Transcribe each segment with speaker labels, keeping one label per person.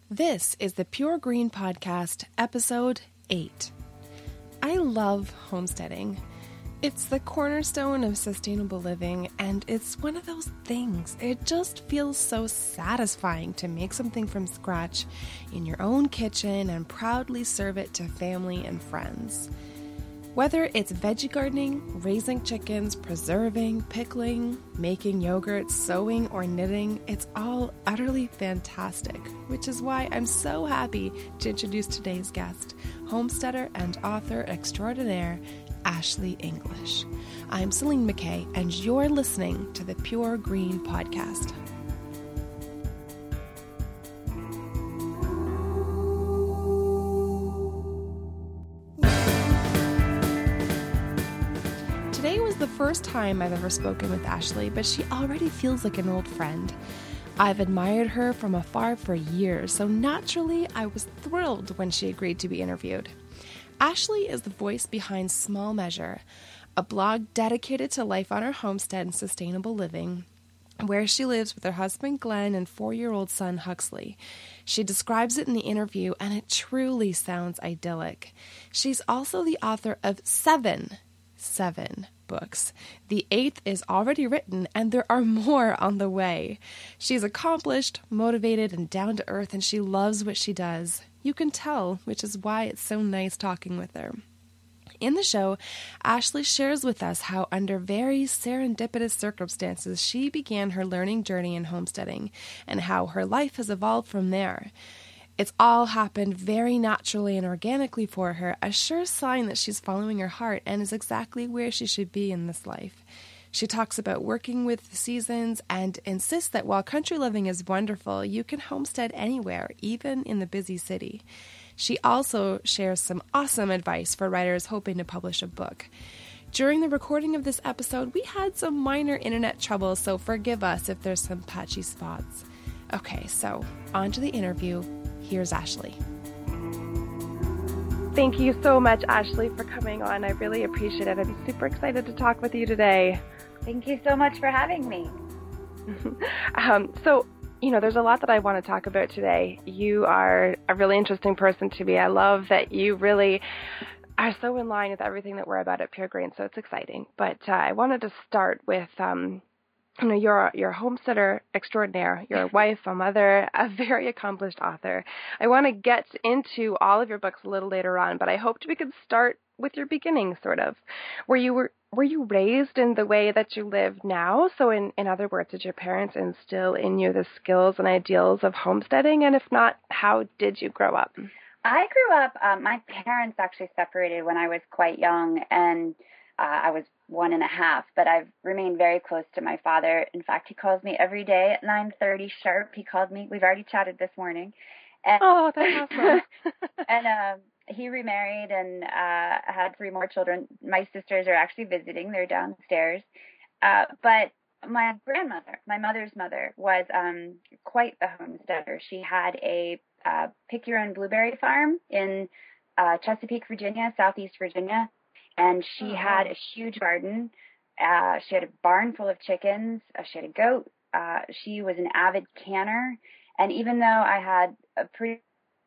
Speaker 1: This is the Pure Green Podcast, Episode 8. I love homesteading. It's the cornerstone of sustainable living, and it's one of those things. It just feels so satisfying to make something from scratch in your own kitchen and proudly serve it to family and friends. Whether it's veggie gardening, raising chickens, preserving, pickling, making yogurt, sewing, or knitting, it's all utterly fantastic, which is why I'm so happy to introduce today's guest, homesteader and author extraordinaire, Ashley English. I'm Celine McKay, and you're listening to the Pure Green Podcast. Today was the first time I've ever spoken with Ashley, but she already feels like an old friend. I've admired her from afar for years, so naturally I was thrilled when she agreed to be interviewed. Ashley is the voice behind Small Measure, a blog dedicated to life on her homestead and sustainable living, where she lives with her husband Glenn and 4-year-old son Huxley. She describes it in the interview, and it truly sounds idyllic. She's also the author of seven books. The 8th is already written, and there are more on the way. She's accomplished, motivated, and down to earth, and she loves what she does. You can tell, which is why it's so nice talking with her. In the show, Ashley shares with us how under very serendipitous circumstances she began her learning journey in homesteading and how her life has evolved from there. It's all happened very naturally and organically for her, a sure sign that she's following her heart and is exactly where she should be in this life. She talks about working with the seasons and insists that while country living is wonderful, you can homestead anywhere, even in the busy city. She also shares some awesome advice for writers hoping to publish a book. During the recording of this episode, we had some minor internet trouble, so forgive us if there's some patchy spots. Okay, so on to the interview. Here's Ashley. Thank you so much, Ashley, for coming on. I really appreciate it. I'm super excited to talk with you today.
Speaker 2: Thank you so much for having me.
Speaker 1: There's a lot that I want to talk about today. You are a really interesting person to me. I love that you really are so in line with everything that we're about at Pure Green, so it's exciting. But I wanted to start with you're a homesteader extraordinaire. You're a wife, a mother, a very accomplished author. I want to get into all of your books a little later on, but I hoped we could start with your beginning, sort of. Were you raised in the way that you live now? So in other words, did your parents instill in you the skills and ideals of homesteading? And if not, how did you grow up?
Speaker 2: I grew up, my parents actually separated when I was quite young, and I was 1.5, but I've remained very close to my father. In fact, he calls me every day at 9:30 sharp. He called me. We've already chatted this morning. And,
Speaker 1: oh, that's awesome.
Speaker 2: And he remarried and had 3 more children. My sisters are actually visiting. They're downstairs. But my grandmother, my mother's mother, was quite a homesteader. She had a pick-your-own blueberry farm in Chesapeake, Virginia, southeast Virginia. And she had a huge garden. She had a barn full of chickens. She had a goat. She was an avid canner. And even though I had a pretty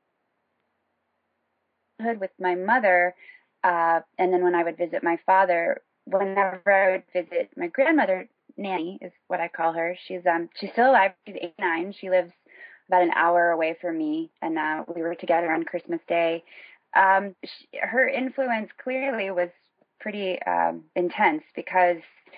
Speaker 2: good with my mother, and then when I would visit my father, whenever I would visit my grandmother, Nanny is what I call her. She's still alive. She's 89. She lives about an hour away from me, and we were together on Christmas Day. Her influence clearly was pretty intense because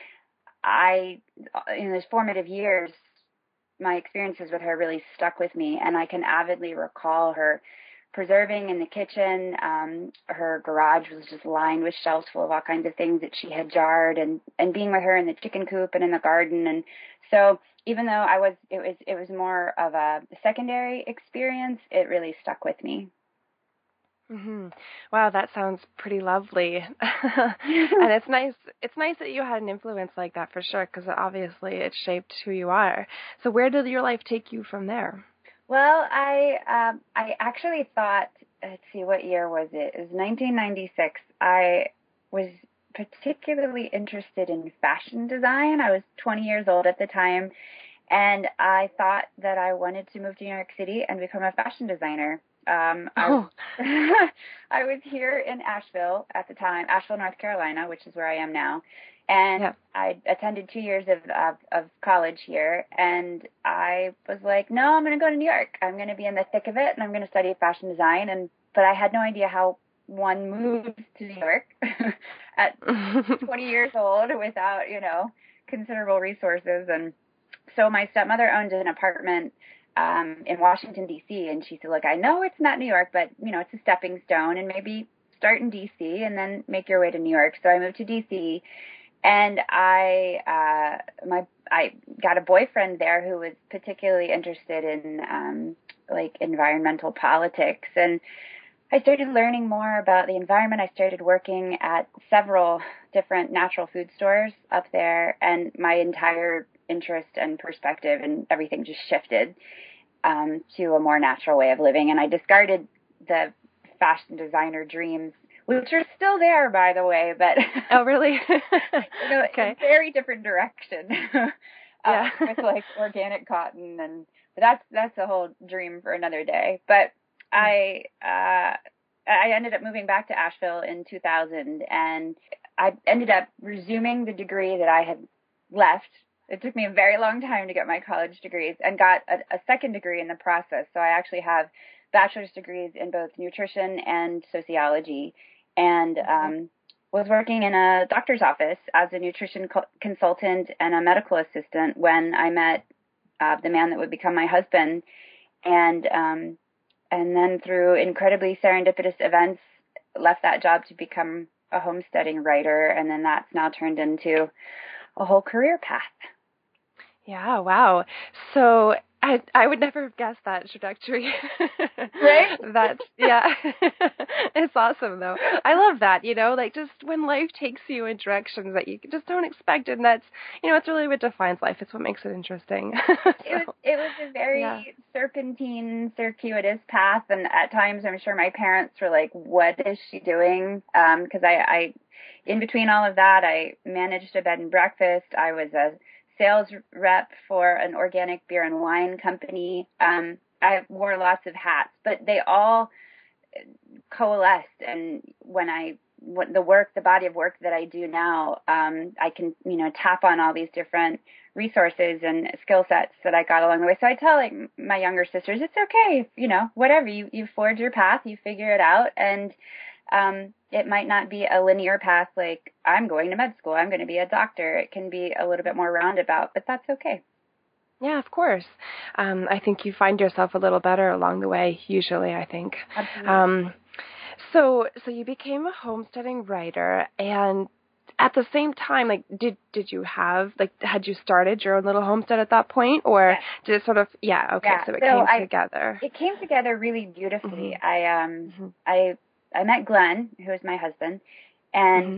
Speaker 2: in those formative years, my experiences with her really stuck with me, and I can avidly recall her preserving in the kitchen. Her garage was just lined with shelves full of all kinds of things that she had jarred, and being with her in the chicken coop and in the garden. And so even though it was more of a secondary experience, it really stuck with me.
Speaker 1: Mm-hmm. Wow, that sounds pretty lovely. And it's nice that you had an influence like that for sure, because obviously it shaped who you are. So where did your life take you from there?
Speaker 2: Well, I actually thought, let's see, what year was it? It was 1996. I was particularly interested in fashion design. I was 20 years old at the time, And I thought that I wanted to move to New York City and become a fashion designer.
Speaker 1: Oh.
Speaker 2: I was here in Asheville at the time, Asheville, North Carolina, which is where I am now. And
Speaker 1: Yeah.
Speaker 2: I attended 2 years of college here. And I was like, no, I'm going to go to New York. I'm going to be in the thick of it, and I'm going to study fashion design. But I had no idea how one moves to New York at 20 years old without, considerable resources. And so my stepmother owned an apartment in Washington, D.C., and she said, look, I know it's not New York, but, it's a stepping stone, and maybe start in D.C. and then make your way to New York. So I moved to D.C., and I got a boyfriend there who was particularly interested in environmental politics. And I started learning more about the environment. I started working at several different natural food stores up there, and my entire interest and perspective and everything just shifted to a more natural way of living. And I discarded the fashion designer dreams, which are still there, by the way, but
Speaker 1: oh, really?
Speaker 2: Okay. A very different direction.
Speaker 1: Yeah.
Speaker 2: With like organic cotton, but that's a whole dream for another day. But I ended up moving back to Asheville in 2000, and I ended up resuming the degree that I had left. It took me a very long time to get my college degrees, and got a second degree in the process. So I actually have bachelor's degrees in both nutrition and sociology, and was working in a doctor's office as a nutrition consultant and a medical assistant when I met the man that would become my husband. And then through incredibly serendipitous events, left that job to become a homesteading writer. And then that's now turned into a whole career path.
Speaker 1: Yeah, wow. So I would never have guessed that trajectory.
Speaker 2: Right?
Speaker 1: That's, yeah. It's awesome, though. I love that, just when life takes you in directions that you just don't expect. And that's, it's really what defines life. It's what makes it interesting.
Speaker 2: It was a very serpentine, circuitous path. And at times, I'm sure my parents were like, what is she doing? Because I, in between all of that, I managed a bed and breakfast. I was a sales rep for an organic beer and wine company. I wore lots of hats, but they all coalesced. And the body of work that I do now, I can, tap on all these different resources and skill sets that I got along the way. So I tell my younger sisters, it's okay, whatever, you forge your path, you figure it out. And it might not be a linear path like I'm going to med school, I'm going to be a doctor. It can be a little bit more roundabout, but that's okay.
Speaker 1: Yeah, of course. I think you find yourself a little better along the way, usually, I think.
Speaker 2: Absolutely.
Speaker 1: So you became a homesteading writer, and at the same time, did you have, had you started your own little homestead at that point, or did it sort of, so it came together. It
Speaker 2: came together really beautifully. Mm-hmm. I met Glenn, who is my husband, and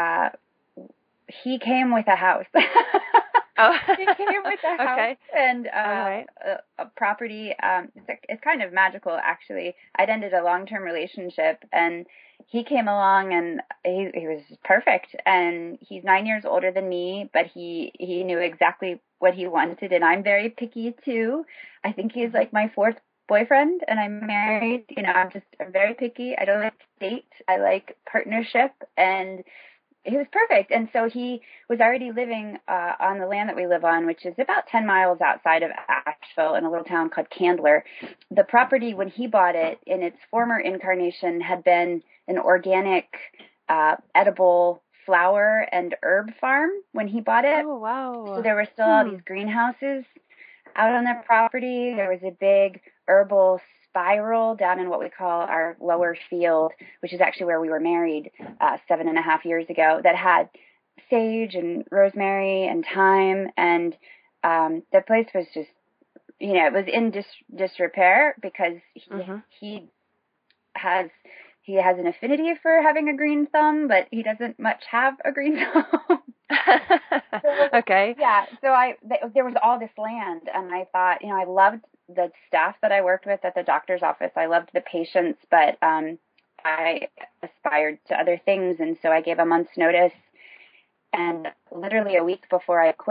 Speaker 2: he came with a house.
Speaker 1: Oh.
Speaker 2: He came with a house
Speaker 1: okay.
Speaker 2: and a property. It's kind of magical, actually. I'd ended a long-term relationship, and he came along, and he was perfect. And he's 9 years older than me, but he knew exactly what he wanted, and I'm very picky, too. I think he's like my fourth boyfriend, and I'm married. I'm very picky. I don't like date. I like partnership, and he was perfect. And so he was already living on the land that we live on, which is about 10 miles outside of Asheville in a little town called Candler. The property, when he bought it, in its former incarnation, had been an organic, edible flower and herb farm when he bought it.
Speaker 1: Oh, wow.
Speaker 2: So there were still all these greenhouses out on their property. There was a big herbal spiral down in what we call our lower field, which is actually where we were married 7.5 years ago, that had sage and rosemary and thyme. And the place was just, it was in disrepair because he has an affinity for having a green thumb, but he doesn't much have a green thumb.
Speaker 1: Okay.
Speaker 2: Yeah. So there was all this land, and I thought, I loved the staff that I worked with at the doctor's office. I loved the patients, but I aspired to other things, and so I gave a month's notice. And literally a week before I quit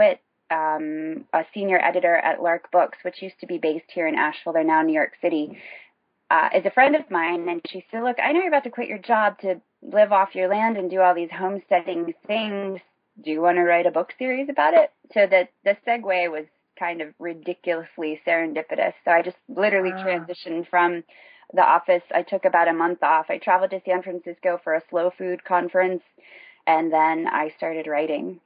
Speaker 2: a senior editor at Lark Books, which used to be based here in Asheville. They're now in New York City, is a friend of mine. And she said, look, I know you're about to quit your job to live off your land and do all these homesteading things. Do you want to write a book series about it? So the segue was kind of ridiculously serendipitous. So I just literally transitioned from the office. I took about a month off. I traveled to San Francisco for a slow food conference, and then I started writing.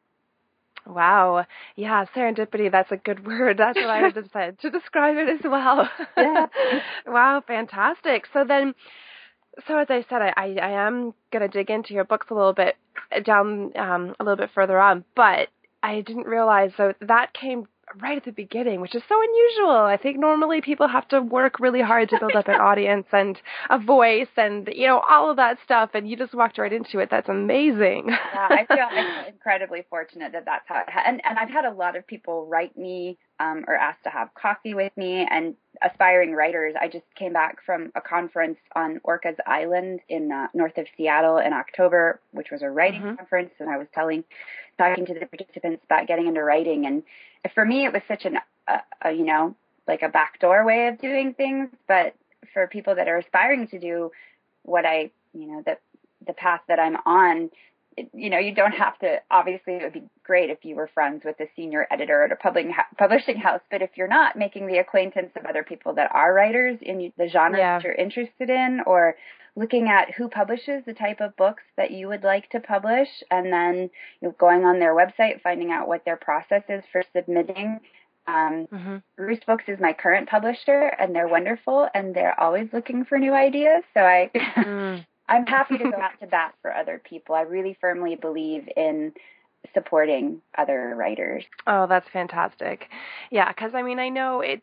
Speaker 1: Wow. Yeah, serendipity, that's a good word. That's what I would have said to describe it as well.
Speaker 2: Yeah.
Speaker 1: Wow, fantastic. So as I said, I am going to dig into your books a little bit down, a little bit further on, but I didn't realize, so that came right at the beginning, which is so unusual. I think normally people have to work really hard to build up an audience and a voice and, all of that stuff, and you just walked right into it. That's amazing.
Speaker 2: Yeah, I feel incredibly fortunate that that's how it and I've had a lot of people write me or ask to have coffee with me, and aspiring writers. I just came back from a conference on Orcas Island in north of Seattle in October, which was a writing conference, and I was talking to the participants about getting into writing. And for me, it was such like a backdoor way of doing things. But for people that are aspiring to do what the path that I'm on, you don't have to, obviously it would be great if you were friends with the senior editor at a publishing house, but if you're not, making the acquaintance of other people that are writers in the genre that you're interested in, or looking at who publishes the type of books that you would like to publish, and then going on their website, finding out what their process is for submitting. Roost Books is my current publisher, and they're wonderful, and they're always looking for new ideas, so I'm happy to go out to bat for other people. I really firmly believe in supporting other writers.
Speaker 1: Oh, that's fantastic. Yeah, because I know it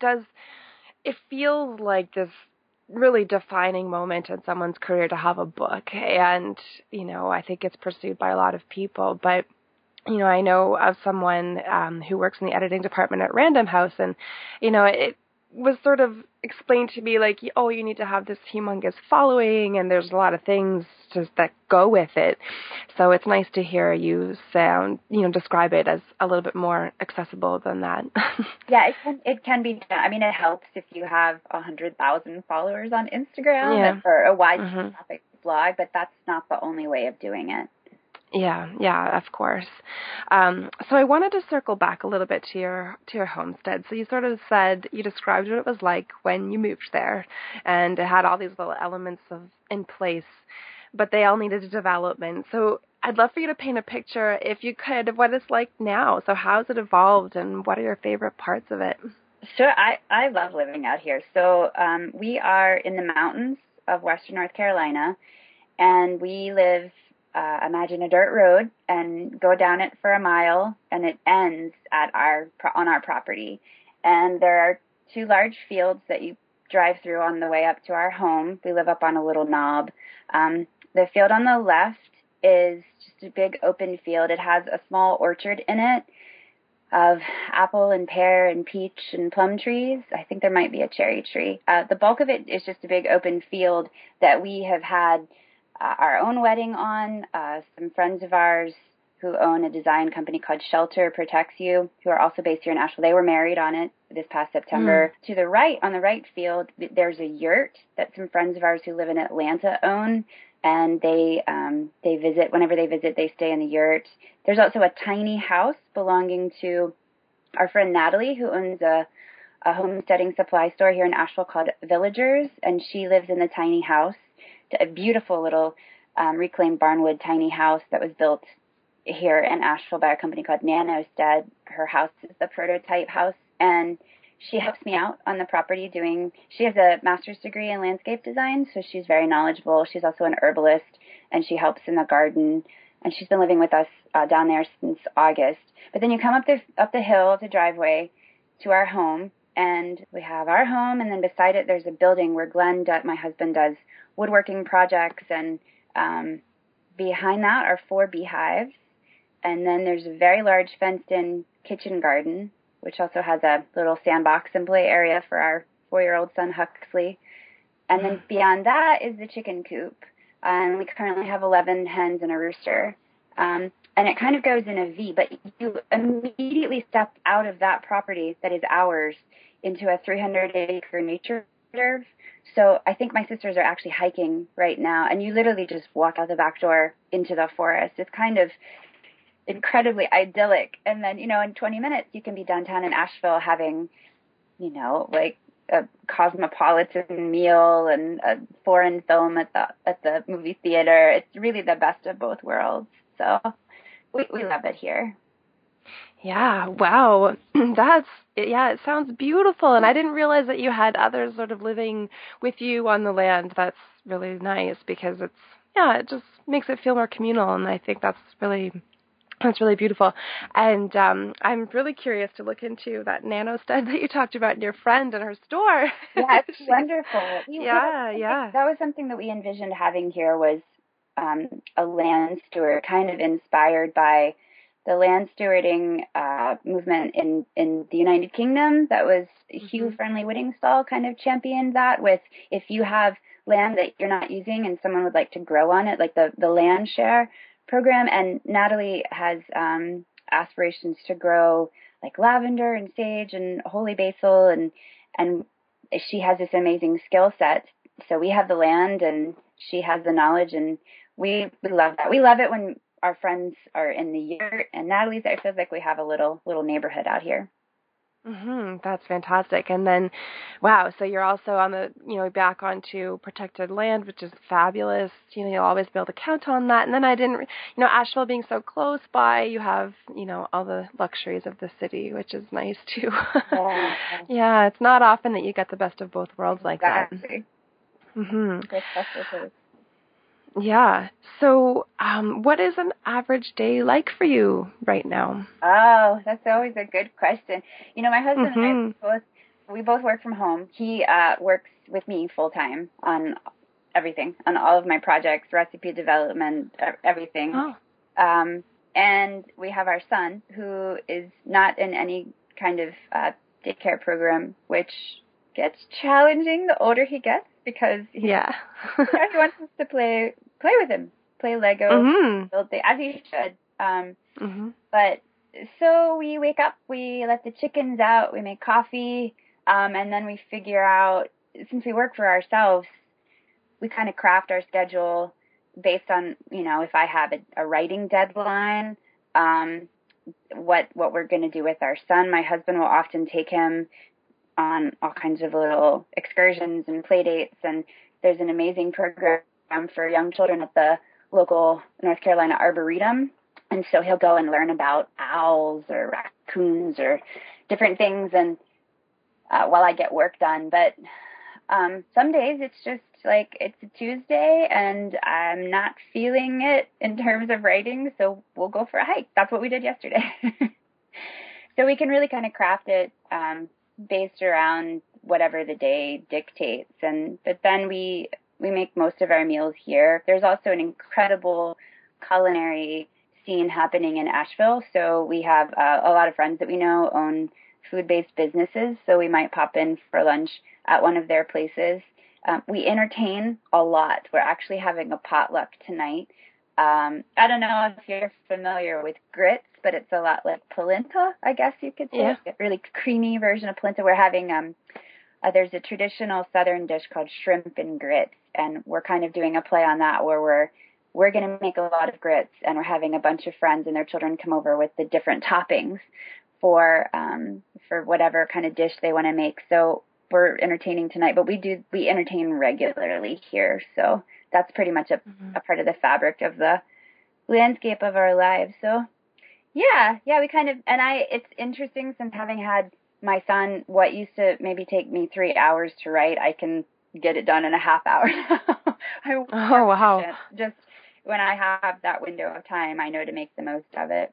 Speaker 1: feels like this really defining moment in someone's career to have a book. And, I think it's pursued by a lot of people. But, I know of someone who works in the editing department at Random House, and, it was sort of explained to me like, oh, you need to have this humongous following, and there's a lot of things just that go with it. So it's nice to hear you describe it as a little bit more accessible than that.
Speaker 2: Yeah, it can be done. It helps if you have 100,000 followers on Instagram or a wide topic blog, but that's not the only way of doing it.
Speaker 1: Yeah, of course. So I wanted to circle back a little bit to your homestead. So you sort of said, you described what it was like when you moved there, and it had all these little elements in place, but they all needed development. So I'd love for you to paint a picture, if you could, of what it's like now. So how's it evolved, and what are your favorite parts of it?
Speaker 2: Sure, I love living out here. So we are in the mountains of Western North Carolina, and we live imagine a dirt road and go down it for a mile, and it ends on our property. And there are two large fields that you drive through on the way up to our home. We live up on a little knob. The field on the left is just a big open field. It has a small orchard in it of apple and pear and peach and plum trees. I think there might be a cherry tree. The bulk of it is just a big open field that we have had our own wedding on. Some friends of ours who own a design company called Shelter Protects You, who are also based here in Asheville, they were married on it this past September. To the right, on the right field, there's a yurt that some friends of ours who live in Atlanta own, and they visit. Whenever they visit, they stay in the yurt. There's also a tiny house belonging to our friend Natalie, who owns a homesteading supply store here in Asheville called Villagers, and she lives in the tiny house. A beautiful little reclaimed barnwood tiny house that was built here in Asheville by a company called Nanostead. Her house is the prototype house, and she helps me out on the property she has a master's degree in landscape design, so she's very knowledgeable. She's also an herbalist, and she helps in the garden, and she's been living with us down there since August. But then you come up the hill, the driveway, to our home, and we have our home, and then beside it there's a building where Glenn, my husband, does woodworking projects, and behind that are 4 beehives, and then there's a very large fenced-in kitchen garden, which also has a little sandbox and play area for our 4-year-old son Huxley, and then beyond that is the chicken coop, and we currently have 11 hens and a rooster. and it kind of goes in a V, but you immediately step out of that property that is ours into a 300-acre nature reserve. So I think my sisters are actually hiking right now, and you literally just walk out the back door into the forest. It's kind of incredibly idyllic. And then, in 20 minutes, you can be downtown in Asheville having, like a cosmopolitan meal and a foreign film at the movie theater. It's really the best of both worlds. So we love it here.
Speaker 1: Yeah, wow. It sounds beautiful. And I didn't realize that you had others sort of living with you on the land. That's really nice because it just makes it feel more communal. And I think that's really beautiful. And I'm really curious to look into that nano stud that you talked about in your friend and her store.
Speaker 2: Yeah, it's wonderful.
Speaker 1: Yeah.
Speaker 2: That was something that we envisioned having here was a land steward, kind of inspired by the land stewarding movement in the United Kingdom. That was Hugh Friendly-Whittingstall kind of championed that with, if you have land that you're not using and someone would like to grow on it, like the land share program. And Natalie has aspirations to grow like lavender and sage and holy basil, and she has this amazing skill set. So we have the land and she has the knowledge, and we love that. We love it when our friends are in the yurt, and Natalie's, it feels like we have a little neighborhood out here.
Speaker 1: That's fantastic. And then, wow, so you're also on the, back onto protected land, which is fabulous. You'll always be able to count on that. And then I didn't, Asheville being so close by, you have, all the luxuries of the city, which is nice too. Yeah, it's not often that you get the best of both worlds like that. Yeah. So, what is an average day like for you right now?
Speaker 2: Oh, that's always a good question. My husband and I we both work from home. He works with me full time on everything, on all of my projects, recipe development, everything.
Speaker 1: Oh.
Speaker 2: And we have our son, who is not in any kind of daycare program, which gets challenging the older he gets, because he wants us to play with him, play Lego, build things, as he should. But so we wake up, we let the chickens out, we make coffee, and then we figure out, since we work for ourselves, we kind of craft our schedule based on, if I have a writing deadline, what we're going to do with our son. My husband will often take him on all kinds of little excursions and play dates, and there's an amazing program for young children at the local North Carolina Arboretum. And so he'll go and learn about owls or raccoons or different things, and while I get work done. But some days it's just like, it's a Tuesday and I'm not feeling it in terms of writing, so we'll go for a hike. That's what we did yesterday. So we can really kind of craft it based around whatever the day dictates. But then we make most of our meals here. There's also an incredible culinary scene happening in Asheville. So we have a lot of friends that we know own food-based businesses. So we might pop in for lunch at one of their places. We entertain a lot. We're actually having a potluck tonight. I don't know if you're familiar with grits, but it's a lot like polenta, I guess you could say. Yeah. A really creamy version of polenta. We're having there's a traditional Southern dish called shrimp and grits, and we're kind of doing a play on that, where we're going to make a lot of grits, and we're having a bunch of friends and their children come over with the different toppings for whatever kind of dish they want to make. So we're entertaining tonight, but we entertain regularly here. So that's pretty much a part of the fabric of the landscape of our lives. So yeah, we kind of, and it's interesting, since having had my son, what used to maybe take me 3 hours to write, I can get it done in a half hour.
Speaker 1: Oh, wow.
Speaker 2: Just when I have that window of time, I know to make the most of it.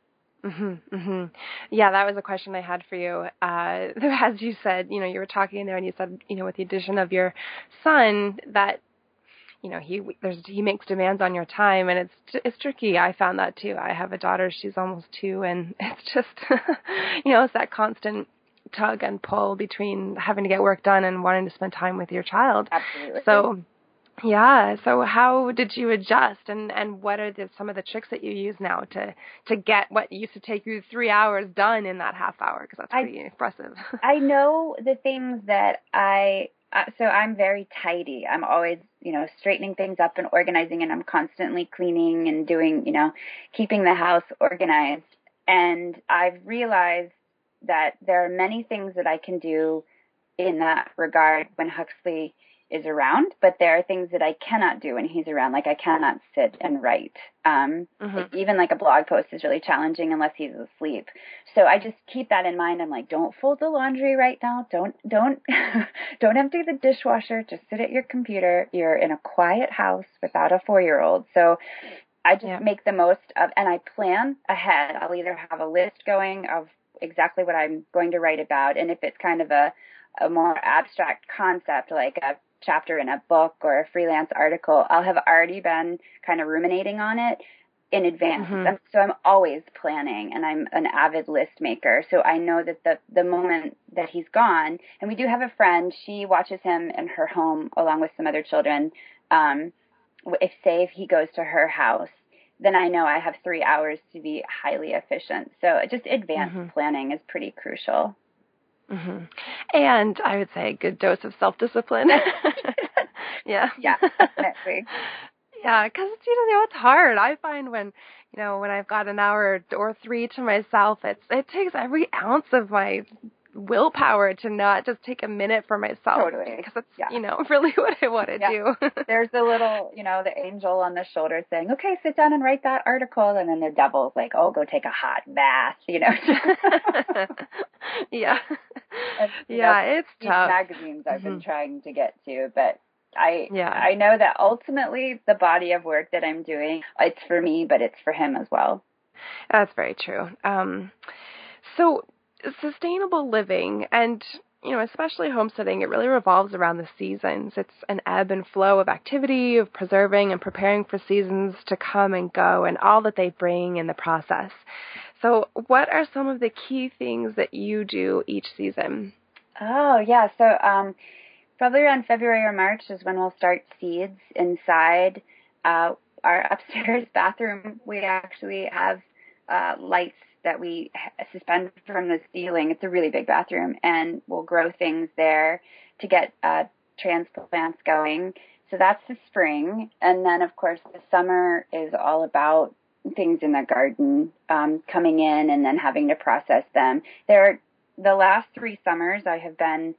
Speaker 1: Yeah, that was a question I had for you. As you said, you were talking there and you said, with the addition of your son, that, he makes demands on your time, and it's tricky. I found that too. I have a daughter, she's almost 2, and it's just, it's that constant tug and pull between having to get work done and wanting to spend time with your child.
Speaker 2: Absolutely.
Speaker 1: So Yeah. So how did you adjust, and what are some of the tricks that you use now to get what used to take you 3 hours done in that half hour? Because that's pretty impressive.
Speaker 2: I know the things that so I'm very tidy. I'm always, straightening things up and organizing, and I'm constantly cleaning and doing, keeping the house organized. And I've realized that there are many things that I can do in that regard when Huxley is around, but there are things that I cannot do when he's around. Like I cannot sit and write. Even like a blog post is really challenging unless he's asleep. So I just keep that in mind. I'm like, don't fold the laundry right now. Don't don't empty the dishwasher. Just sit at your computer. You're in a quiet house without a 4-year-old. So I just make the most of, and I plan ahead. I'll either have a list going of exactly what I'm going to write about, and if it's kind of a more abstract concept, like a chapter in a book or a freelance article, I'll have already been kind of ruminating on it in advance. So I'm always planning, and I'm an avid list maker. So I know that the moment that he's gone, and we do have a friend, she watches him in her home along with some other children. If he goes to her house, then I know I have 3 hours to be highly efficient. So just advanced planning is pretty crucial.
Speaker 1: And I would say a good dose of self-discipline. Yeah,
Speaker 2: definitely.
Speaker 1: Yeah, because it's hard. I find when I've got an hour or 3 to myself, it takes every ounce of my willpower to not just take a minute for myself.
Speaker 2: Totally.
Speaker 1: Because that's, really what I want to do.
Speaker 2: There's the little, the angel on the shoulder saying, okay, sit down and write that article. And then the devil's like, oh, go take a hot bath,
Speaker 1: Yeah.
Speaker 2: And,
Speaker 1: it's
Speaker 2: these
Speaker 1: tough.
Speaker 2: magazines I've been trying to get to, but I know that ultimately the body of work that I'm doing, it's for me, but it's for him as well.
Speaker 1: That's very true. So sustainable living and, especially homesteading, it really revolves around the seasons. It's an ebb and flow of activity, of preserving and preparing for seasons to come and go and all that they bring in the process. So what are some of the key things that you do each season?
Speaker 2: Oh, yeah. So probably around February or March is when we'll start seeds inside our upstairs bathroom. We actually have lights that we suspend from the ceiling. It's a really big bathroom, and we'll grow things there to get transplants going. So that's the spring. And then, of course, the summer is all about things in the garden coming in and then having to process them. The last 3 summers I have been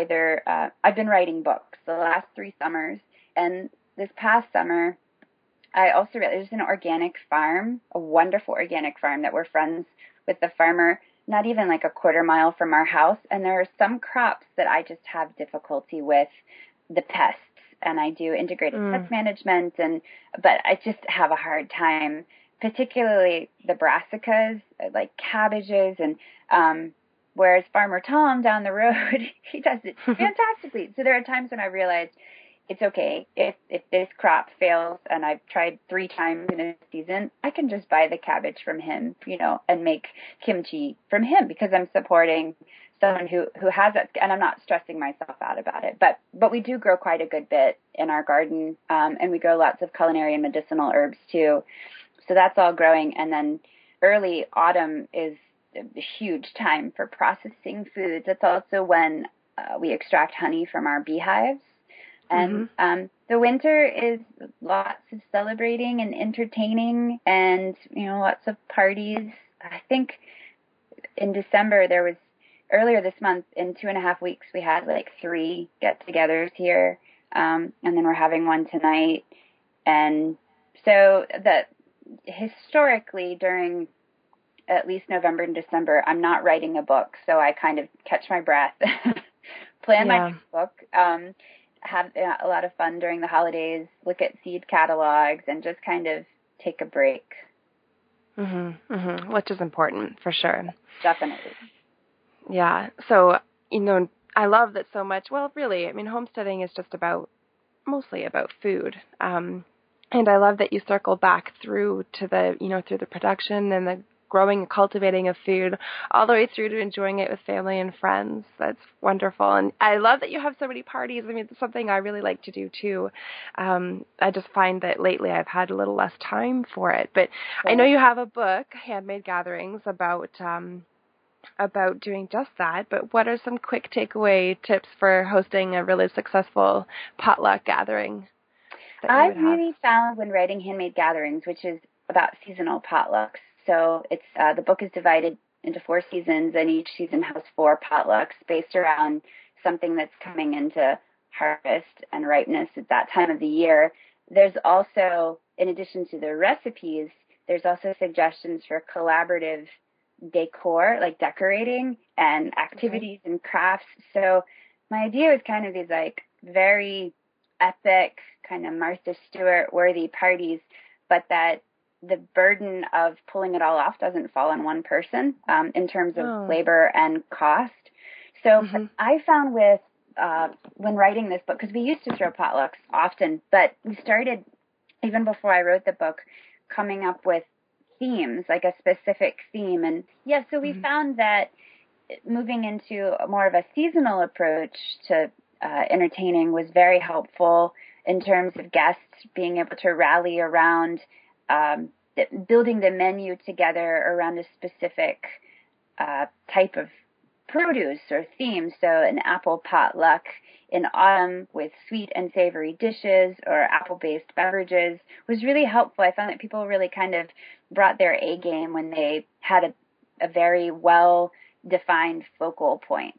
Speaker 2: I've been writing books the last 3 summers. And this past summer, I also realized there's an organic farm, a wonderful organic farm that we're friends with the farmer, not even like a quarter mile from our house. And there are some crops that I just have difficulty with the pests. And I do integrated pest management, but I just have a hard time, particularly the brassicas, like cabbages, and whereas Farmer Tom down the road, he does it fantastically. So there are times when I realize it's okay if this crop fails and I've tried 3 times in a season, I can just buy the cabbage from him, and make kimchi from him because I'm supporting someone who has that, and I'm not stressing myself out about it. But we do grow quite a good bit in our garden, and we grow lots of culinary and medicinal herbs too. So that's all growing. And then early autumn is a huge time for processing foods. It's also when we extract honey from our beehives. And the winter is lots of celebrating and entertaining and, lots of parties. I think in December earlier this month, in 2.5 weeks, we had like 3 get-togethers here. And then we're having one tonight. And so historically during at least November and December, I'm not writing a book. So I kind of catch my breath, plan my next book, have a lot of fun during the holidays, look at seed catalogs, and just kind of take a break.
Speaker 1: Which is important, for sure.
Speaker 2: Definitely.
Speaker 1: Yeah. So, I love that so much. Well, really, homesteading is just mostly about food. And I love that you circle back through to through the production and growing and cultivating of food all the way through to enjoying it with family and friends. That's wonderful. And I love that you have so many parties. I mean, it's something I really like to do too. I just find that lately I've had a little less time for it. But I know you have a book, Handmade Gatherings, about doing just that. But what are some quick takeaway tips for hosting a really successful potluck gathering?
Speaker 2: I really found when writing Handmade Gatherings, which is about seasonal potlucks. So it's the book is divided into 4 seasons, and each season has 4 potlucks based around something that's coming into harvest and ripeness at that time of the year. There's also, in addition to the recipes, there's also suggestions for collaborative decor, like decorating and activities and crafts. So my idea was kind of these like very epic, kind of Martha Stewart worthy parties, but that the burden of pulling it all off doesn't fall on one person in terms of labor and cost. So I found with when writing this book, because we used to throw potlucks often, but we started, even before I wrote the book, coming up with themes, like a specific theme. And yeah, so we found that moving into more of a seasonal approach to entertaining was very helpful in terms of guests being able to rally around building the menu together around a specific type of produce or theme. So an apple potluck in autumn with sweet and savory dishes or apple-based beverages was really helpful. I found that people really kind of brought their A game when they had a very well-defined focal point.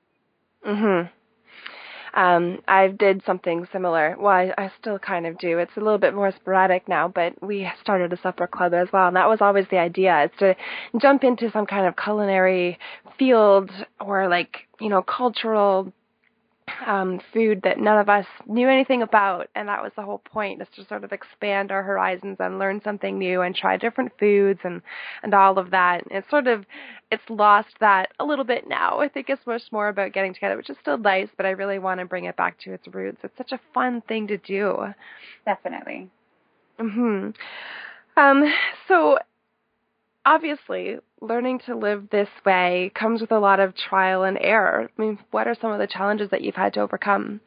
Speaker 1: I did something similar. Well, I still kind of do. It's a little bit more sporadic now, but we started a supper club as well, and that was always the idea, is to jump into some kind of culinary field or cultural food that none of us knew anything about, and that was the whole point, is to sort of expand our horizons and learn something new and try different foods and all of that. It's lost that a little bit now. I think it's much more about getting together, which is still nice, but I really want to bring it back to its roots. It's such a fun thing to do.
Speaker 2: Definitely.
Speaker 1: So obviously, learning to live this way comes with a lot of trial and error. I mean, what are some of the challenges that you've had to overcome?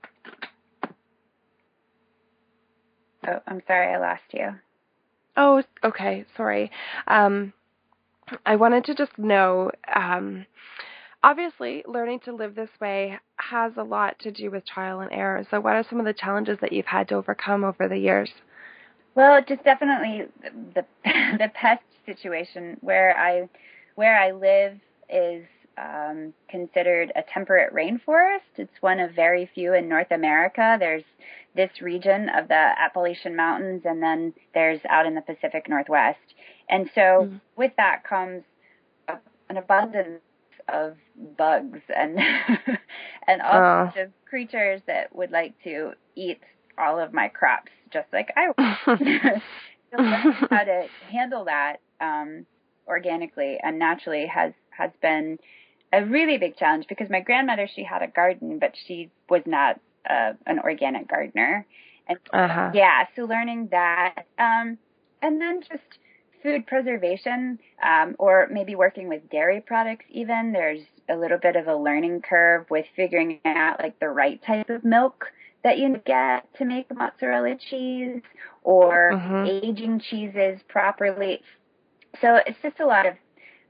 Speaker 2: Oh, I'm sorry, I lost you.
Speaker 1: Oh, okay, sorry. I wanted to just know, obviously, learning to live this way has a lot to do with trial and error. So what are some of the challenges that you've had to overcome over the years?
Speaker 2: Well, just definitely the pest situation. Where I live is considered a temperate rainforest. It's one of very few in North America. There's this region of the Appalachian Mountains, and then there's out in the Pacific Northwest. And so with that comes an abundance of bugs and and all sorts of creatures that would like to eat all of my crops, just like I would. So learning how to handle that organically and naturally has been a really big challenge, because my grandmother, she had a garden, but she was not an organic gardener. And so learning that, and then just food preservation, or maybe working with dairy products even. There's a little bit of a learning curve with figuring out like the right type of milk that you get to make mozzarella cheese, or aging cheeses properly. So it's just a lot of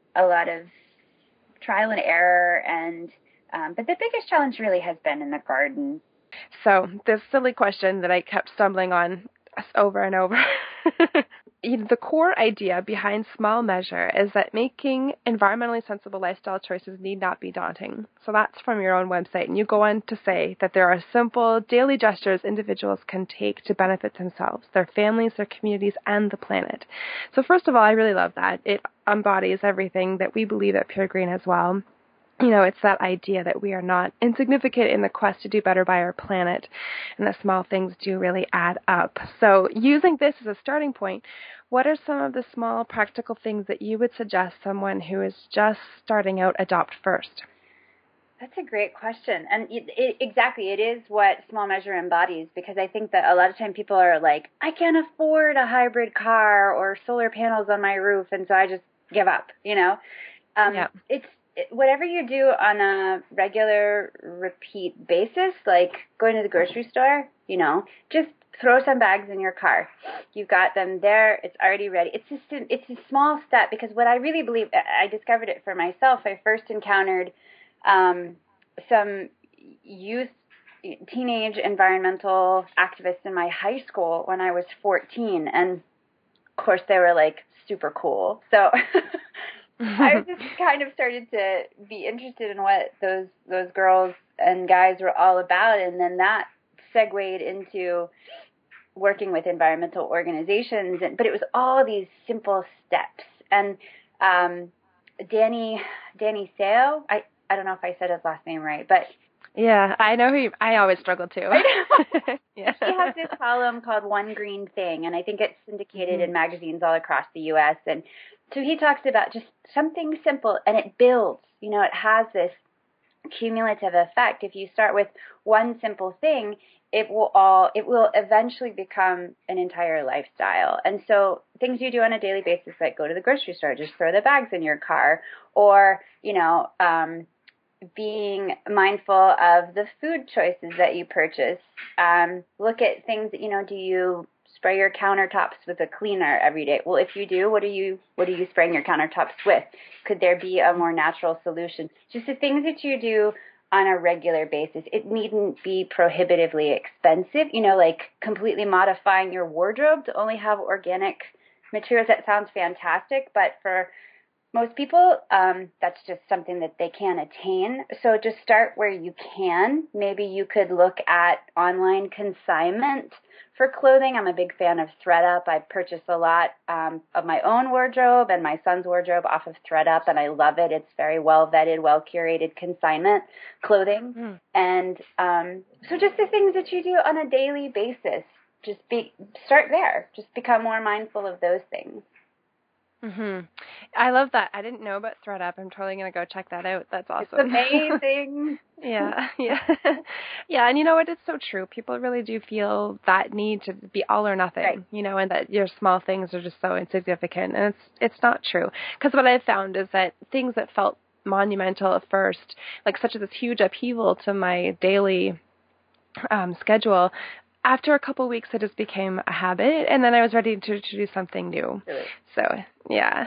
Speaker 2: trial and error, and but the biggest challenge really has been in the garden.
Speaker 1: So this silly question that I kept stumbling on over and over. The core idea behind Small Measure is that making environmentally sensible lifestyle choices need not be daunting. So that's from your own website. And you go on to say that there are simple daily gestures individuals can take to benefit themselves, their families, their communities, and the planet. So first of all, I really love that. It embodies everything that we believe at Pure Green as well. You know, it's that idea that we are not insignificant in the quest to do better by our planet, and that small things do really add up. So using this as a starting point, what are some of the small practical things that you would suggest someone who is just starting out adopt first?
Speaker 2: That's a great question. And exactly, it is what Small Measure embodies, because I think that a lot of time people are like, I can't afford a hybrid car or solar panels on my roof, and so I just give up,
Speaker 1: Yeah.
Speaker 2: Whatever you do on a regular repeat basis, like going to the grocery store, just throw some bags in your car. You've got them there. It's already ready. It's a small step, because what I really believe, I discovered it for myself. I first encountered some teenage environmental activists in my high school when I was 14. And of course they were like super cool. So I just kind of started to be interested in what those girls and guys were all about. And then that segued into working with environmental organizations. But it was all these simple steps. And Danny Seo, I don't know if I said his last name right, but
Speaker 1: yeah, I know I always struggle too.
Speaker 2: Yeah. He has this column called One Green Thing, and I think it's syndicated in magazines all across the U.S. And so he talks about just something simple, and it builds. It has this cumulative effect. If you start with one simple thing, it will eventually become an entire lifestyle. And so things you do on a daily basis, like go to the grocery store, just throw the bags in your car, or being mindful of the food choices that you purchase. Look at things that, do you spray your countertops with a cleaner every day? Well, if you do, what are you spraying your countertops with? Could there be a more natural solution? Just the things that you do on a regular basis. It needn't be prohibitively expensive, like completely modifying your wardrobe to only have organic materials. That sounds fantastic, but for most people, that's just something that they can't attain. So just start where you can. Maybe you could look at online consignment for clothing. I'm a big fan of ThredUp. I purchase a lot of my own wardrobe and my son's wardrobe off of ThredUp, and I love it. It's very well vetted, well curated consignment clothing. And so just the things that you do on a daily basis, start there. Just become more mindful of those things.
Speaker 1: I love that. I didn't know about ThredUp. I'm totally going to go check that out. That's awesome.
Speaker 2: It's amazing.
Speaker 1: Yeah. Yeah, and you know what? It's so true. People really do feel that need to be all or nothing,
Speaker 2: right.
Speaker 1: And that your small things are just so insignificant. And it's not true. Because what I've found is that things that felt monumental at first, like such as this huge upheaval to my daily schedule, after a couple of weeks, it just became a habit, and then I was ready to do something new.
Speaker 2: Really?
Speaker 1: So, yeah.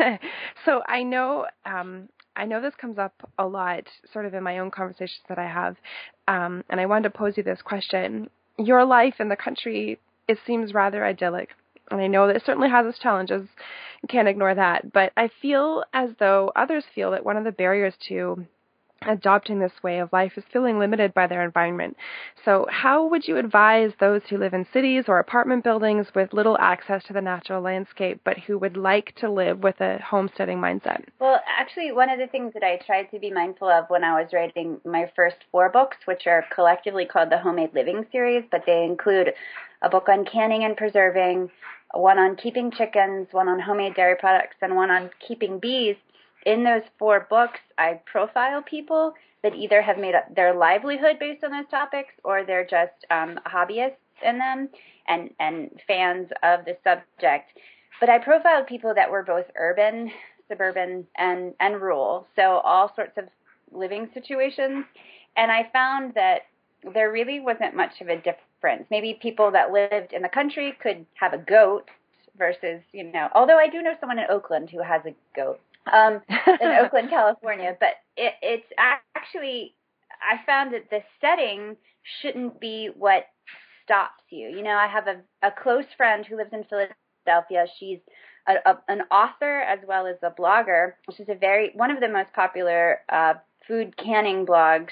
Speaker 1: So I know this comes up a lot, sort of in my own conversations that I have, and I wanted to pose you this question. Your life in the country, it seems rather idyllic, and I know that it certainly has its challenges. You can't ignore that, but I feel as though others feel that one of the barriers to adopting this way of life is feeling limited by their environment. So how would you advise those who live in cities or apartment buildings with little access to the natural landscape, but who would like to live with a homesteading mindset?
Speaker 2: Well, actually, one of the things that I tried to be mindful of when I was writing my first 4 books, which are collectively called the Homemade Living series, but they include a book on canning and preserving, one on keeping chickens, one on homemade dairy products, and one on keeping bees. In those 4 books, I profile people that either have made their livelihood based on those topics, or they're just hobbyists in them and fans of the subject. But I profiled people that were both urban, suburban, and rural, so all sorts of living situations. And I found that there really wasn't much of a difference. Maybe people that lived in the country could have a goat versus, although I do know someone in Oakland who has a goat. In Oakland, California, but it's actually, I found that the setting shouldn't be what stops you. I have a close friend who lives in Philadelphia. She's an author as well as a blogger. She's one of the most popular food canning blogs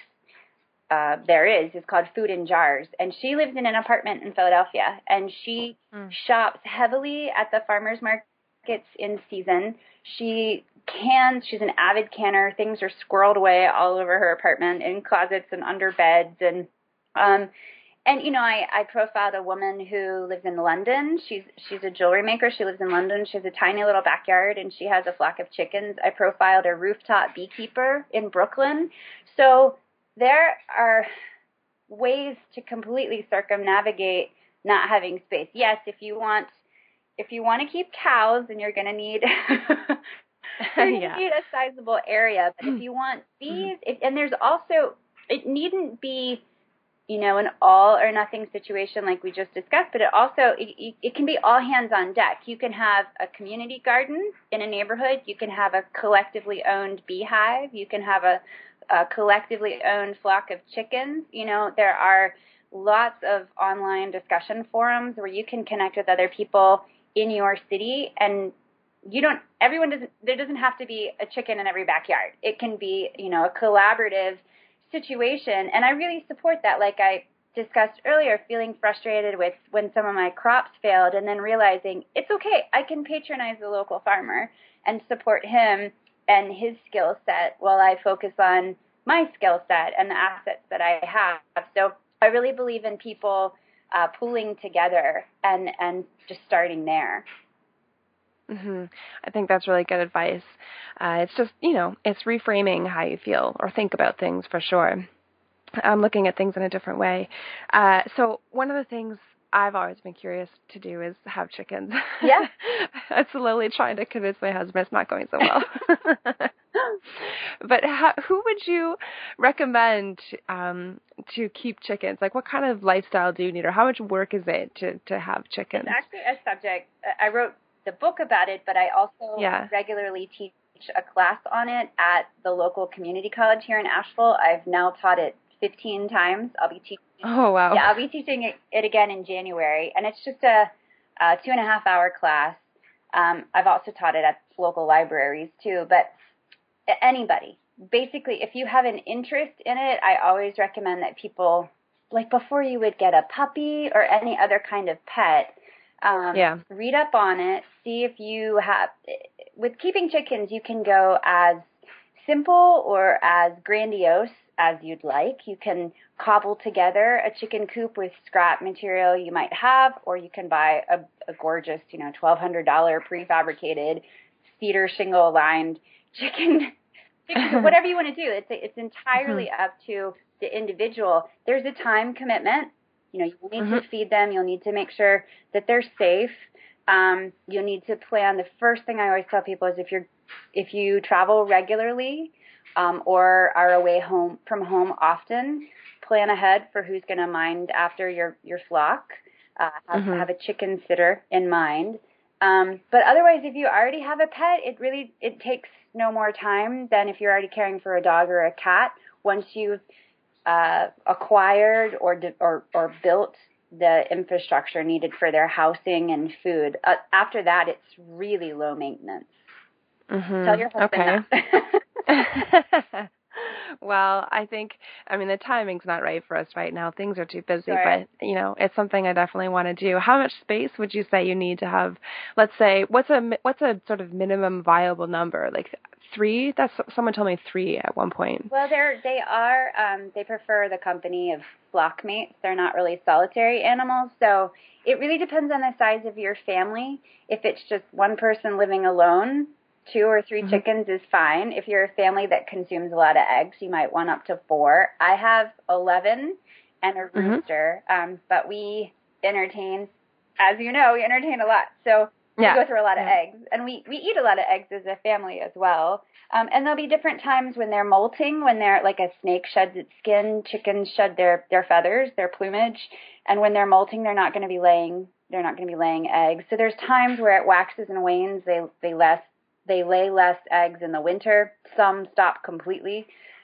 Speaker 2: there is. It's called Food in Jars, and she lives in an apartment in Philadelphia, and she shops heavily at the farmers markets in season. She's an avid canner. Things are squirreled away all over her apartment, in closets and under beds. And I profiled a woman who lives in London. She's a jewelry maker. She lives in London. She has a tiny little backyard, and she has a flock of chickens. I profiled a rooftop beekeeper in Brooklyn. So there are ways to completely circumnavigate not having space. Yes, if you want to keep cows, and you're going to need you're going to need a sizable area. But if you want bees, and there's also, it needn't be, an all or nothing situation like we just discussed, but it can be all hands on deck. You can have a community garden in a neighborhood. You can have a collectively owned beehive. You can have a collectively owned flock of chickens. There are lots of online discussion forums where you can connect with other people in your city, and there doesn't have to be a chicken in every backyard. It can be, a collaborative situation. And I really support that. Like I discussed earlier, feeling frustrated with when some of my crops failed and then realizing it's okay. I can patronize the local farmer and support him and his skill set while I focus on my skill set and the assets that I have. So I really believe in people pooling together and just starting there.
Speaker 1: Mm-hmm. I think that's really good advice. It's just, it's reframing how you feel or think about things for sure. Looking at things in a different way. So one of the things I've always been curious to do is have chickens.
Speaker 2: Yeah.
Speaker 1: I'm slowly trying to convince my husband it's not going so well. But who would you recommend to keep chickens? Like, what kind of lifestyle do you need, or how much work is it to have chickens?
Speaker 2: It's actually a subject. I wrote the book about it, but I also regularly teach a class on it at the local community college here in Asheville. I've now taught it 15 times. I'll be teaching.
Speaker 1: Oh, wow.
Speaker 2: Yeah, I'll be teaching it again in January, and it's just a 2.5-hour class. I've also taught it at local libraries too, but anybody. Basically, if you have an interest in it, I always recommend that people, like before you would get a puppy or any other kind of pet, read up on it, see if you have, with keeping chickens, you can go as simple or as grandiose as you'd like. You can cobble together a chicken coop with scrap material you might have, or you can buy a gorgeous, $1,200 prefabricated cedar shingle lined chicken coop, whatever you want to do. It's entirely up to the individual. There's a time commitment. You'll need to feed them. You'll need to make sure that they're safe. You'll need to plan. The first thing I always tell people is if you travel regularly or are away from home often, plan ahead for who's going to mind after your flock. Have a chicken sitter in mind. But otherwise, if you already have a pet, it takes no more time than if you're already caring for a dog or a cat. Once you've acquired or built the infrastructure needed for their housing and food, after that, it's really low maintenance. Mm-hmm. Tell your husband that.
Speaker 1: Well, the timing's not right for us right now. Things are too busy,
Speaker 2: sure.
Speaker 1: But, it's something I definitely want to do. How much space would you say you need to have? Let's say, what's a sort of minimum viable number? Like 3? Someone told me 3 at one point.
Speaker 2: Well, they prefer the company of flock mates. They're not really solitary animals. So it really depends on the size of your family. If it's just one person living alone, 2 or 3 chickens is fine. If you're a family that consumes a lot of eggs, you might want up to 4. I have 11 and a rooster, but we entertain, as you know, a lot. So we go through a lot of eggs, and we eat a lot of eggs as a family as well. And there'll be different times when they're molting, when they're like a snake sheds its skin, chickens shed their feathers, their plumage, and when they're molting, they're not going to be laying eggs. So there's times where it waxes and wanes. They lay less eggs in the winter. Some stop completely.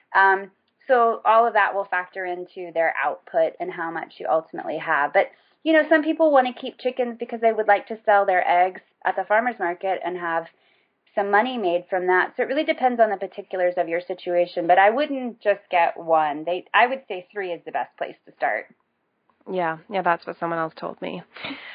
Speaker 2: So all of that will factor into their output and how much you ultimately have. But, some people want to keep chickens because they would like to sell their eggs at the farmer's market and have some money made from that. So it really depends on the particulars of your situation. But I wouldn't just get 1. I would say 3 is the best place to start.
Speaker 1: Yeah, that's what someone else told me.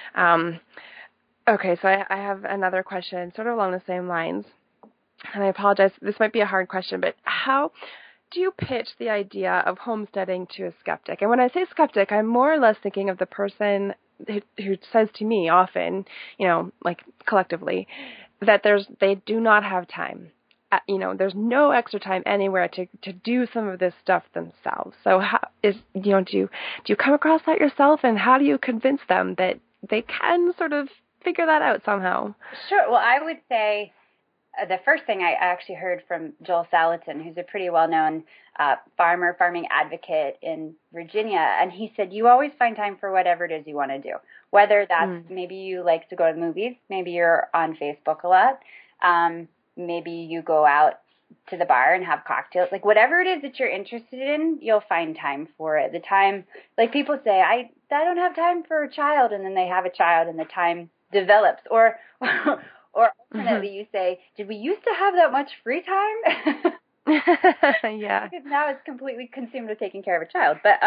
Speaker 1: Okay, so I have another question sort of along the same lines, and I apologize, this might be a hard question, but how do you pitch the idea of homesteading to a skeptic? And when I say skeptic, I'm more or less thinking of the person who says to me often, like collectively, that they do not have time. There's no extra time anywhere to do some of this stuff themselves. So do you come across that yourself, and how do you convince them that they can sort of figure that out somehow?
Speaker 2: Sure. Well, I would say the first thing I actually heard from Joel Salatin, who's a pretty well-known farming advocate in Virginia. And he said, you always find time for whatever it is you want to do, whether that's maybe you like to go to the movies, maybe you're on Facebook a lot, maybe you go out to the bar and have cocktails, like whatever it is that you're interested in, you'll find time for it. The time, like people say, I don't have time for a child, and then they have a child and the time develops, or alternately you say, did we used to have that much free time?
Speaker 1: Yeah.
Speaker 2: Because now it's completely consumed with taking care of a child. But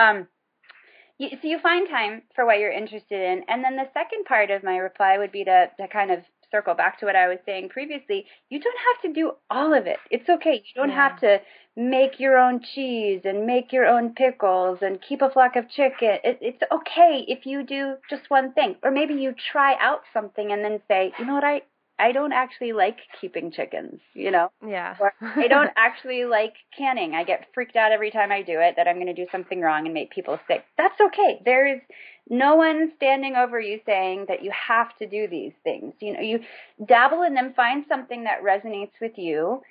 Speaker 2: so you find time for what you're interested in. And then the second part of my reply would be to kind of circle back to what I was saying previously. You don't have to do all of it. It's okay. You don't have to make your own cheese and make your own pickles and keep a flock of chicken. It's okay if you do just one thing. Or maybe you try out something and then say, you know what, I don't actually like keeping chickens, you know?
Speaker 1: Yeah.
Speaker 2: Or I don't actually like canning. I get freaked out every time I do it that I'm going to do something wrong and make people sick. That's okay. There is no one standing over you saying that you have to do these things. You know, you dabble in them, find something that resonates with you,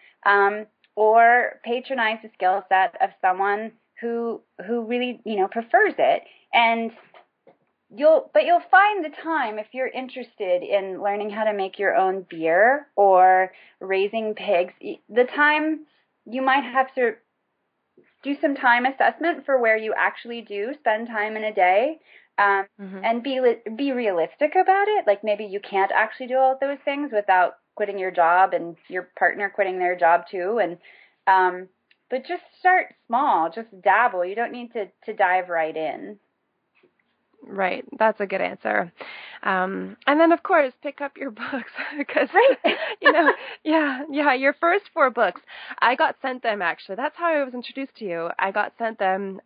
Speaker 2: or patronize the skill set of someone who really, you know, prefers it. And you'll find the time if you're interested in learning how to make your own beer or raising pigs. The time you might have to do some time assessment for where you actually do spend time in a day, and be realistic about it. Like maybe you can't actually do all of those things without quitting your job and your partner quitting their job too. And but just start small, just dabble. You don't need to dive right in.
Speaker 1: Right. That's a good answer. And then, of course, pick up your books because, you know, your first 4 books, I got sent them, actually. That's how I was introduced to you. I got sent them,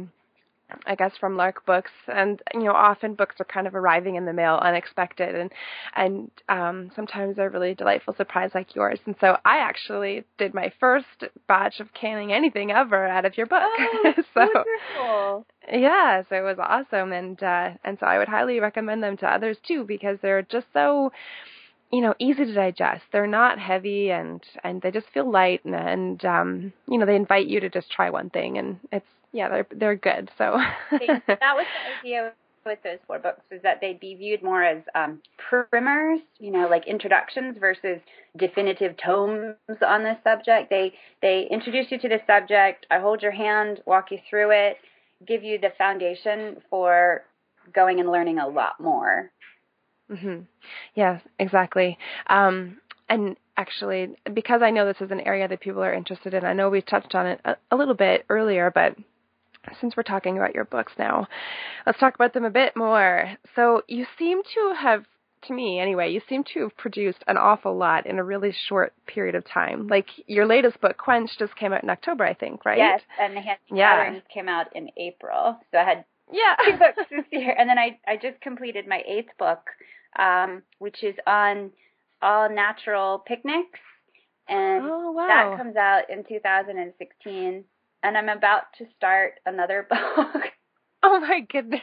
Speaker 1: I guess, from Lark Books. And, you know, often books are kind of arriving in the mail unexpected. And sometimes they're really delightful surprise like yours. And so I actually did my first batch of canning anything ever out of your book.
Speaker 2: Oh,
Speaker 1: so
Speaker 2: wonderful.
Speaker 1: Yeah, so it was awesome, and so I would highly recommend them to others too because they're just so, you know, easy to digest. They're not heavy, and they just feel light, and you know, they invite you to just try one thing, and they're good. So
Speaker 2: that was the idea with those 4 books, was that they'd be viewed more as primers, you know, like introductions versus definitive tomes on this subject. They introduce you to the subject. I hold your hand, walk you through it, give you the foundation for going and learning a lot more.
Speaker 1: Mm-hmm. Yes, exactly. And actually, because I know this is an area that people are interested in, I know we touched on it a little bit earlier, but since we're talking about your books now, let's talk about them a bit more. So you seem to have, to me anyway, you seem to have produced an awful lot in a really short period of time. Like your latest book, Quench, just came out in October, I think, right?
Speaker 2: Yes, and the Handsome Patterns came out in April. So I had 2 books this year. And then I just completed my 8th book, which is on all natural picnics. And that comes out in 2016. And I'm about to start another book.
Speaker 1: Oh my goodness.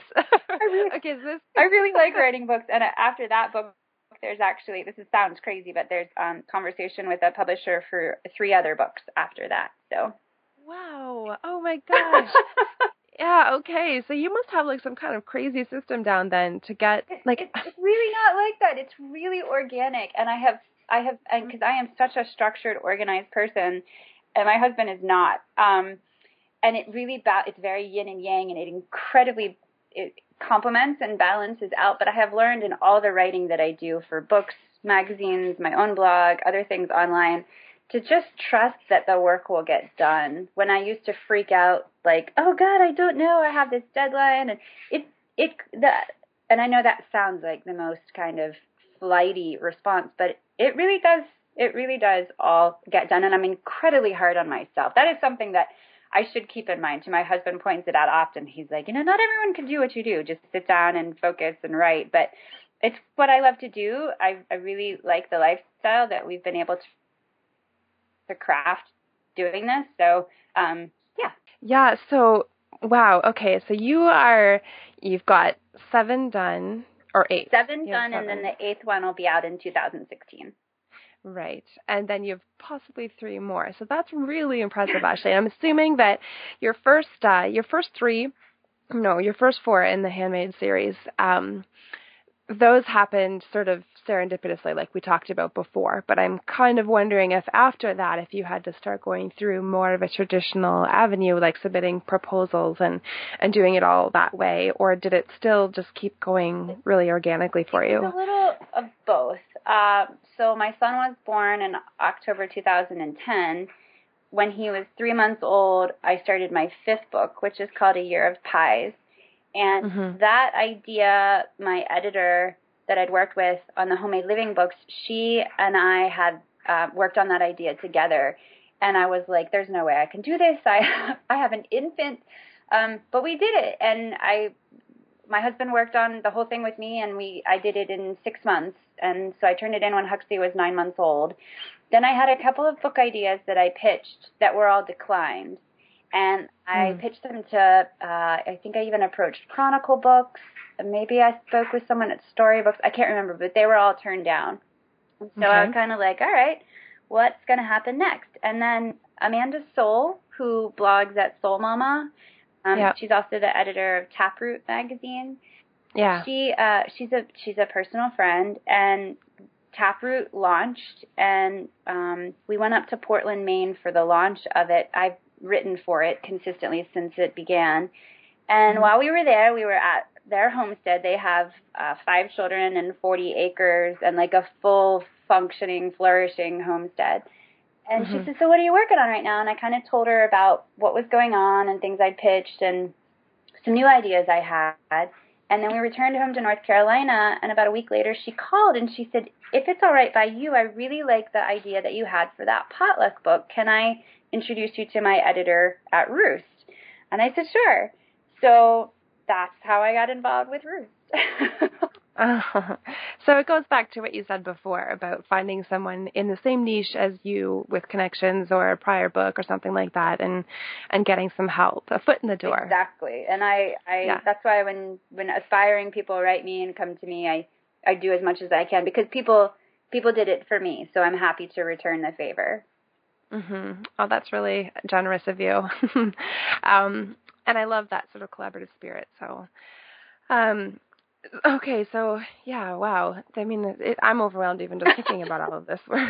Speaker 2: I really like writing books. And after that book, there's actually, sounds crazy, but there's conversation with a publisher for 3 other books after that. So.
Speaker 1: Wow. Oh my gosh. Yeah, okay. So you must have like some kind of crazy system down then to get like.
Speaker 2: It's really not like that. It's really organic. And I have, because I am such a structured, organized person, and my husband is not. And it really, it's very yin and yang, and it complements and balances out. But I have learned in all the writing that I do for books, magazines, my own blog, other things online, to just trust that the work will get done. When I used to freak out, like, oh God, I don't know, I have this deadline, and and I know that sounds like the most kind of flighty response, but it really does all get done, and I'm incredibly hard on myself. That is something that I should keep in mind. My husband points it out often. He's like, not everyone can do what you do. Just sit down and focus and write. But it's what I love to do. I really like the lifestyle that we've been able to craft doing this. So, yeah.
Speaker 1: Yeah. So, wow. Okay. So you've got 7 done, or 8.
Speaker 2: 7 done, and then the 8th one will be out in 2016.
Speaker 1: Right. And then you have possibly 3 more. So that's really impressive, Ashley. I'm assuming that your first 4 in the Handmaid series, those happened sort of serendipitously, like we talked about before. But I'm kind of wondering if after that, if you had to start going through more of a traditional avenue, like submitting proposals and doing it all that way, or did it still just keep going really organically for you?
Speaker 2: It's a little of both. So my son was born in October 2010. When he was 3 months old, I started my 5th book, which is called A Year of Pies. And that idea, my editor that I'd worked with on the Homemade Living books, she and I had worked on that idea together. And I was like, there's no way I can do this. I have an infant. But we did it. And my husband worked on the whole thing with me, and I did it in 6 months. And so I turned it in when Huxley was 9 months old. Then I had a couple of book ideas that I pitched that were all declined. And I pitched them to, I think I even approached Chronicle Books. Maybe I spoke with someone at Storybooks. I can't remember, but they were all turned down. And so I was kind of like, all right, what's going to happen next? And then Amanda Soul, who blogs at Soul Mama, she's also the editor of Taproot magazine. Yeah. She's a personal friend, and Taproot launched, and we went up to Portland, Maine for the launch of it. I've written for it consistently since it began. And while we were there, we were at their homestead. They have 5 children and 40 acres and like a full functioning, flourishing homestead. And she said, so what are you working on right now? And I kind of told her about what was going on and things I'd pitched and some new ideas I had. And then we returned home to North Carolina, and about a week later she called and she said, if it's all right by you, I really like the idea that you had for that potluck book. Can I introduce you to my editor at Roost? And I said, sure. So that's how I got involved with Roost.
Speaker 1: So it goes back to what you said before about finding someone in the same niche as you with connections or a prior book or something like that, and getting some help, a foot in the door.
Speaker 2: Exactly. And I that's why when aspiring people write me and come to me, I do as much as I can, because people did it for me, so I'm happy to return the favor.
Speaker 1: Oh, that's really generous of you. And I love that sort of collaborative spirit. So, okay, so yeah, wow. I mean, I'm overwhelmed even just thinking about all of this work.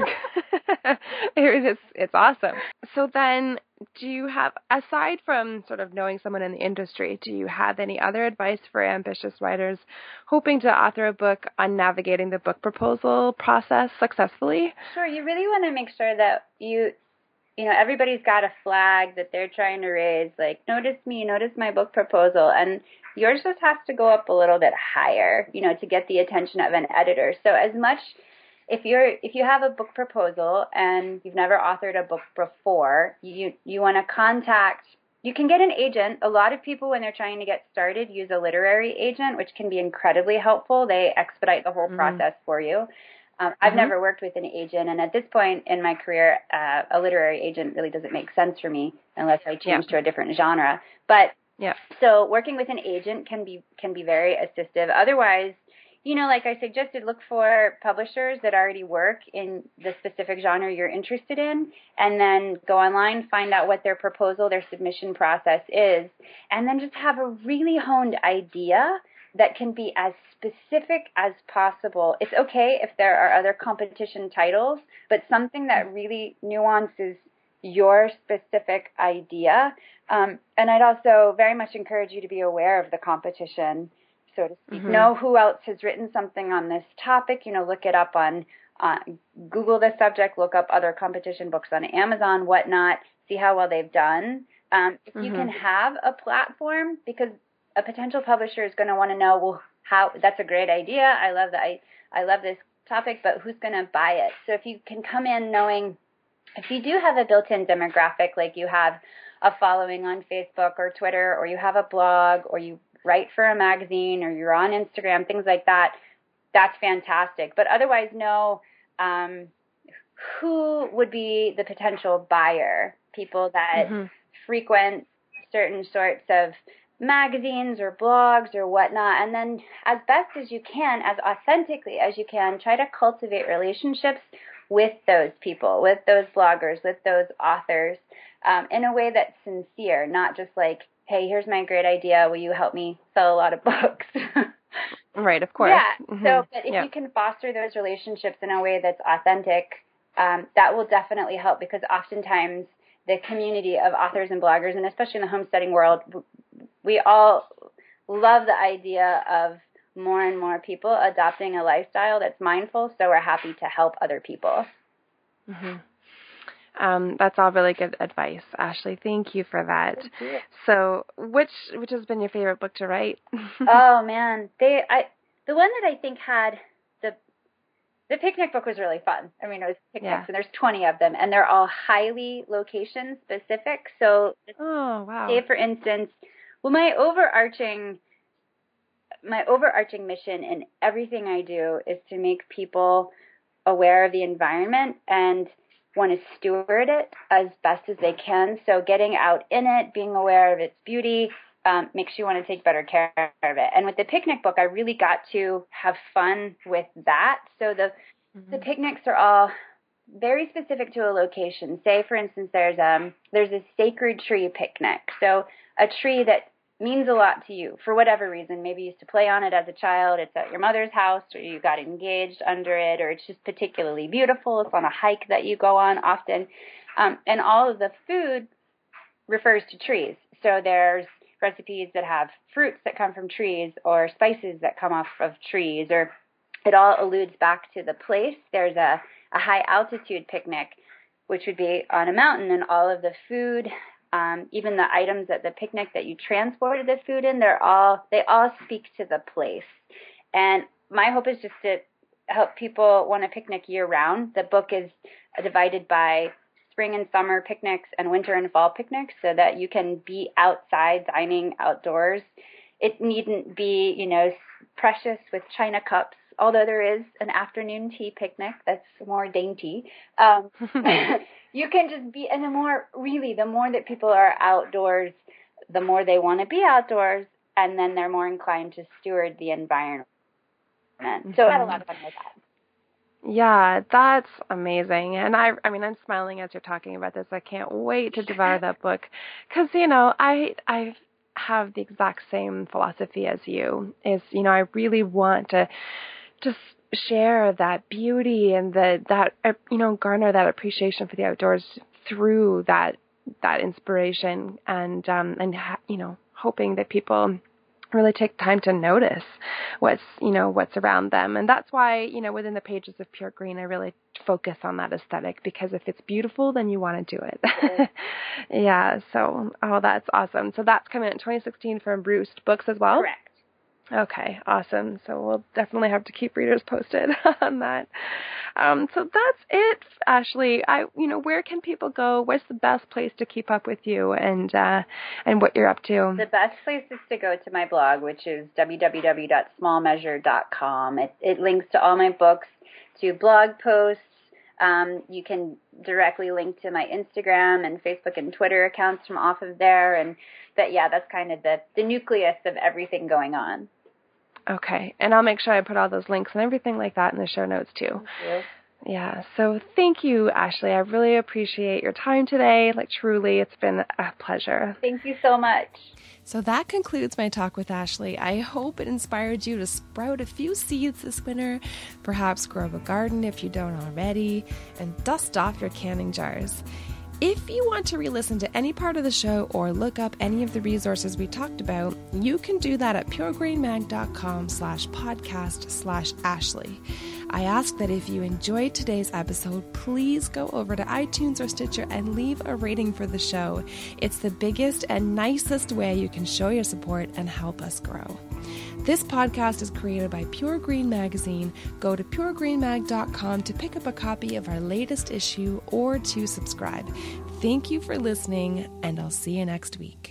Speaker 1: It's awesome. So then, do you have, aside from sort of knowing someone in the industry, do you have any other advice for ambitious writers hoping to author a book on navigating the book proposal process successfully?
Speaker 2: Sure. You really want to make sure that you know, everybody's got a flag that they're trying to raise, like, notice me, notice my book proposal, and yours just has to go up a little bit higher, you know, to get the attention of an editor. So as much, if you have a book proposal and you've never authored a book before, you want to contact, you can get an agent. A lot of people, when they're trying to get started, use a literary agent, which can be incredibly helpful. They expedite the whole process for you. I've never worked with an agent, and at this point in my career, a literary agent really doesn't make sense for me unless I change to a different genre. But so working with an agent can be very assistive. Otherwise, you know, like I suggested, look for publishers that already work in the specific genre you're interested in, and then go online, find out what their proposal, their submission process is, and then just have a really honed idea that can be as specific as possible. It's okay if there are other competition titles, but something that really nuances your specific idea. And I'd also very much encourage you to be aware of the competition, so to speak. Know who else has written something on this topic. You know, look it up on Google the subject, look up other competition books on Amazon, whatnot, see how well they've done. If you can have a platform, because a potential publisher is going to want to know, well, how, that's a great idea. I love this topic, but who's going to buy it? So if you can come in knowing, if you do have a built-in demographic, like you have a following on Facebook or Twitter, or you have a blog, or you write for a magazine, or you're on Instagram, things like that, that's fantastic. But otherwise, know who would be the potential buyer, people that frequent certain sorts of magazines or blogs or whatnot, and then as best as you can, as authentically as you can, try to cultivate relationships with those people, with those bloggers, with those authors, in a way that's sincere, not just like, hey, here's my great idea. Will you help me sell a lot of books?
Speaker 1: Right, of course.
Speaker 2: Yeah. Mm-hmm. So, but if you can foster those relationships in a way that's authentic, that will definitely help, because oftentimes the community of authors and bloggers, and especially in the homesteading world, we all love the idea of more and more people adopting a lifestyle that's mindful, so we're happy to help other people.
Speaker 1: Mm-hmm. That's all really good advice, Ashley. Thank you for that.
Speaker 2: Thank you.
Speaker 1: So, which has been your favorite book to write?
Speaker 2: Oh man, the one that I think had the picnic book was really fun. I mean, it was picnics, and there's 20 of them, and they're all highly location specific. So, say for instance, well, my overarching mission in everything I do is to make people aware of the environment and want to steward it as best as they can. So getting out in it, being aware of its beauty, makes you want to take better care of it. And with the picnic book, I really got to have fun with that. So the picnics are all very specific to a location. Say, for instance, there's a sacred tree picnic. So a tree that means a lot to you for whatever reason. Maybe you used to play on it as a child. It's at your mother's house, or you got engaged under it, or it's just particularly beautiful. It's on a hike that you go on often. And all of the food refers to trees. So there's recipes that have fruits that come from trees, or spices that come off of trees, or it all alludes back to the place. There's a high altitude picnic, which would be on a mountain, and all of the food, even the items at the picnic that you transported the food in, they all speak to the place. And my hope is just to help people want to picnic year round. The book is divided by spring and summer picnics and winter and fall picnics, so that you can be outside dining outdoors. It needn't be, precious with china cups, although there is an afternoon tea picnic that's more dainty. You can just be, and the more that people are outdoors, the more they want to be outdoors, and then they're more inclined to steward the environment. So I had a lot of fun with that.
Speaker 1: Yeah, that's amazing. And I'm smiling as you're talking about this. I can't wait to devour that book, because, I have the exact same philosophy as you. I really want to just share that beauty and garner that appreciation for the outdoors through that inspiration, and hoping that people really take time to notice what's around them. And that's why, within the pages of Pure Green, I really focus on that aesthetic, because if it's beautiful, then you want to do it. Yeah. So, that's awesome. So that's coming out in 2016 from Roost Books as well?
Speaker 2: Correct.
Speaker 1: Okay, awesome. So we'll definitely have to keep readers posted on that. So that's it, Ashley. Where can people go? What's the best place to keep up with you and what you're up to?
Speaker 2: The best place is to go to my blog, which is www.smallmeasure.com. It links to all my books, to blog posts. You can directly link to my Instagram and Facebook and Twitter accounts from off of there. That's kind of the nucleus of everything going on.
Speaker 1: Okay. And I'll make sure I put all those links and everything like that in the show notes too.
Speaker 2: Thank you.
Speaker 1: Yeah. So thank you, Ashley. I really appreciate your time today. Truly, it's been a pleasure.
Speaker 2: Thank you so much.
Speaker 1: So that concludes my talk with Ashley. I hope it inspired you to sprout a few seeds this winter, perhaps grow a garden if you don't already, and dust off your canning jars. If you want to re-listen to any part of the show or look up any of the resources we talked about, you can do that at puregreenmag.com/podcast/Ashley. I ask that if you enjoyed today's episode, please go over to iTunes or Stitcher and leave a rating for the show. It's the biggest and nicest way you can show your support and help us grow. This podcast is created by Pure Green Magazine. Go to puregreenmag.com to pick up a copy of our latest issue or to subscribe. Thank you for listening, and I'll see you next week.